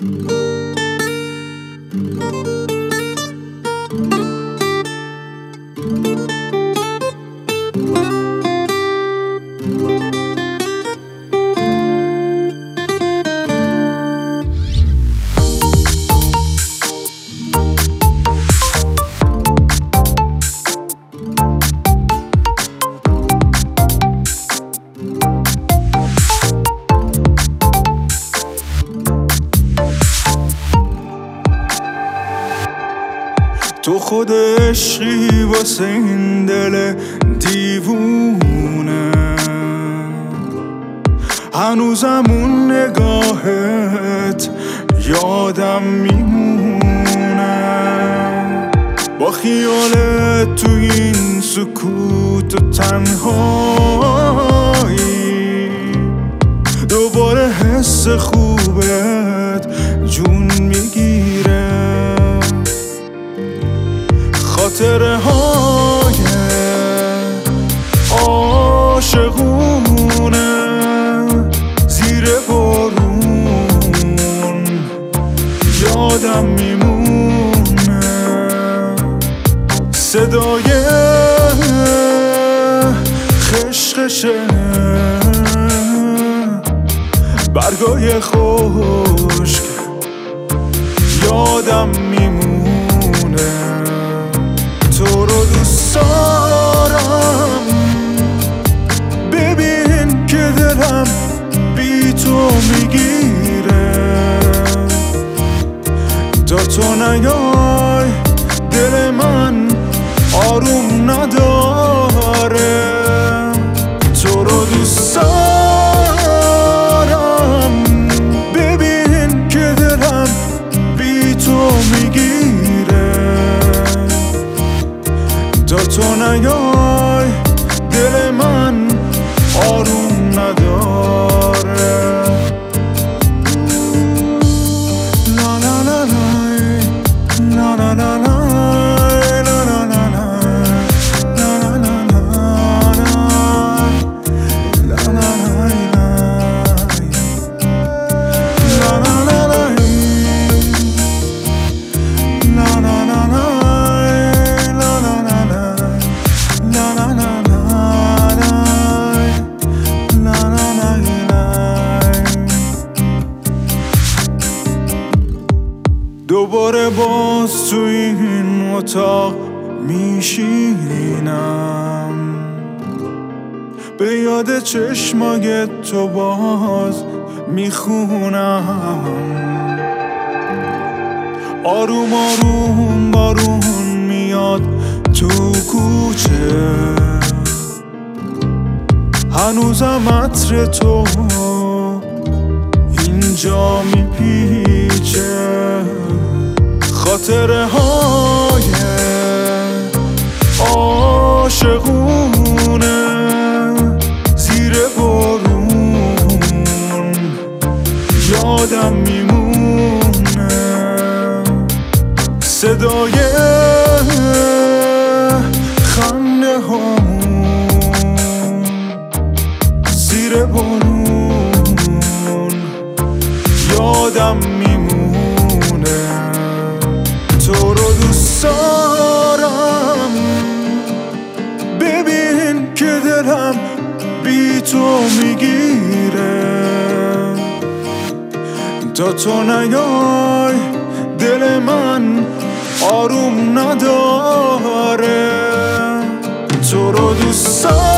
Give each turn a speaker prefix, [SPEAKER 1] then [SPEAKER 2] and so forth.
[SPEAKER 1] تو خود عشقی واسه این دل دیوونه، هنوزم اون نگاهت یادم میمونه. با خیالت تو این سکوت و تنهایی دوباره حس خوبت جون میگیره. خاطره های عاشقونه زیر بارون یادم میمونه. صدای خشخشه برگای خشک یادم میمونه. تو رو دوست دارم، ببین که دلم بی تو میگیره. تا تو نیای دل من آروم نداره. تو رو دوست دارم، ببین که دلم بی تو میگیره. تا تو نیای دل من آروم نداره. لا لا لا لا لا لا لا دوباره باز تو این اتاق میشینم، به یاد چشمای تو باز میخونم. آروم آروم بارون میاد تو کوچه، هنوزم عطر تو اینجا میپیچه. خاطره های عاشقونه زیر بارون یادم میمونه. صدای خنده هامون زیر بارون یادم میمونه. تو رو دوست دارم، ببین که دلم بی تو میگیره. تا تو نیای دل من آروم نداره. تو رو دوست دارم،